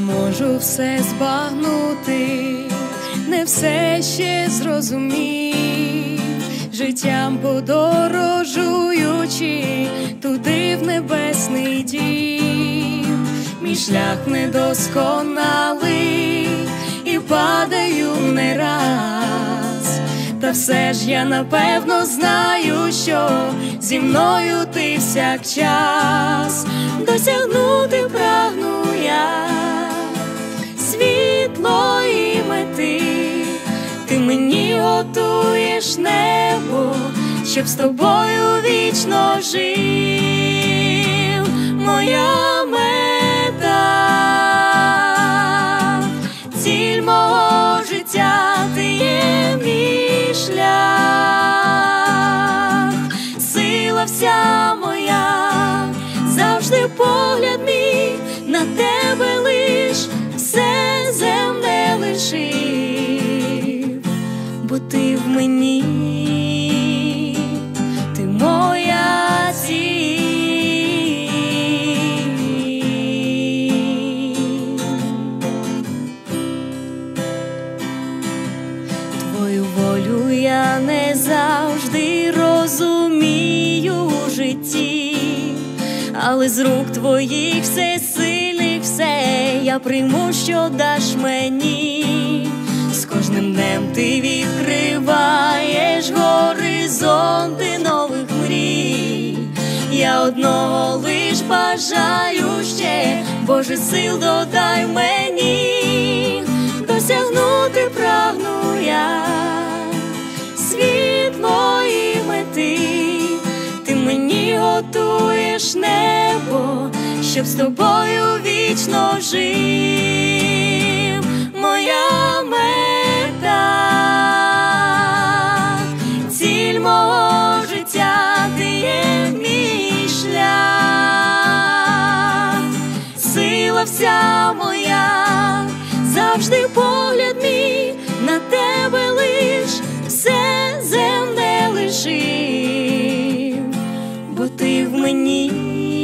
можу все збагнути, не все ще зрозумів, життям подорожуючи туди в небесний дім. Мій шлях недосконалий і падаю не раз, та все ж я напевно знаю, що зі мною ти всякчас. Досягнути прагну я світлої мети, ти мені готуєш небо, щоб з тобою вічно жив. Моя мета, ціль мого життя, ти є мій шлях, сила вся моя, завжди погляд мій на тебе лиш, все земне лишив, бо ти в мені, ти моя ціль. Твою волю я не завжди розумію у житті, але з рук твоїх всесильних все я прийму, що даш мені. З кожним днем ти відкриваєш горизонти нових мрій. Я одного лиш бажаю ще, Боже, сил додай мені. Досягнути прагну я світлої мети, ти мені готуєш небо, щоб з тобою вічно жив. Моя мета, ціль мого життя, ти є мій шлях, сила вся моя, завжди погляд мій на тебе лиш, все земне лишив, бо ти в мені.